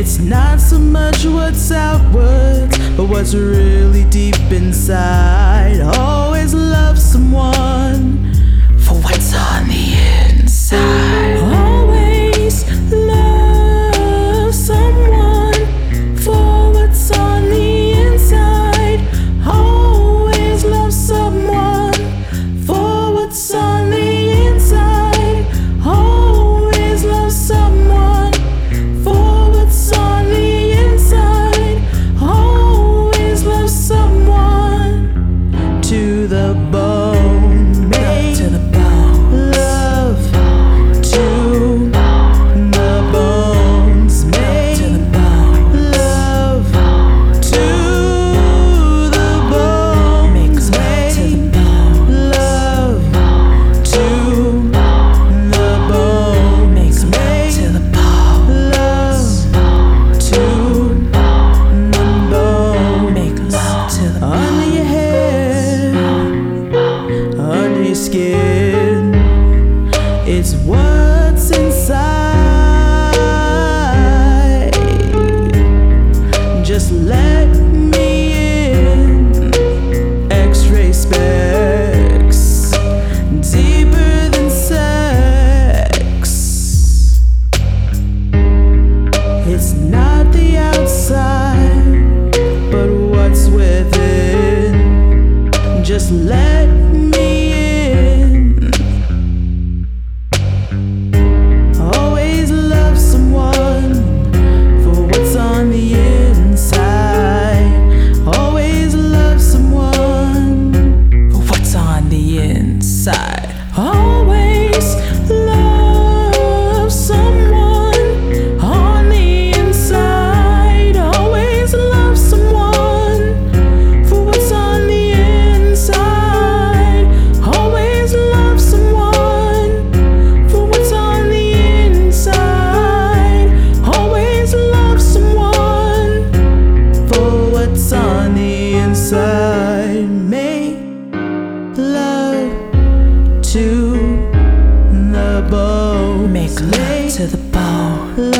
It's not so much what's outwards, but what's really deep inside. Always love someone for what's on the inside. Always love someone for what's on the inside. Always love someone for what's on the inside. Always love someone for what's on the inside. Always love someone to the bone. Make to the bone. Love to the bones. Make to the bone. Love to the bone. Make love to the bone. Love to the bone. Make love to the bone. Love to the bone. Make love to the bone. Under your hair, under your skin, it's what's inside. Just let me in. X-ray specs, deeper than sex. It's not the outside, but what's within. Just let me in. Always love someone for what's on the inside. Always love someone for what's on the inside. Always love someone on the inside. Always love someone for what's on the inside. Always love someone for what's on the inside. Always love someone for what's on the inside. Make love to the bone. Make love to the bone.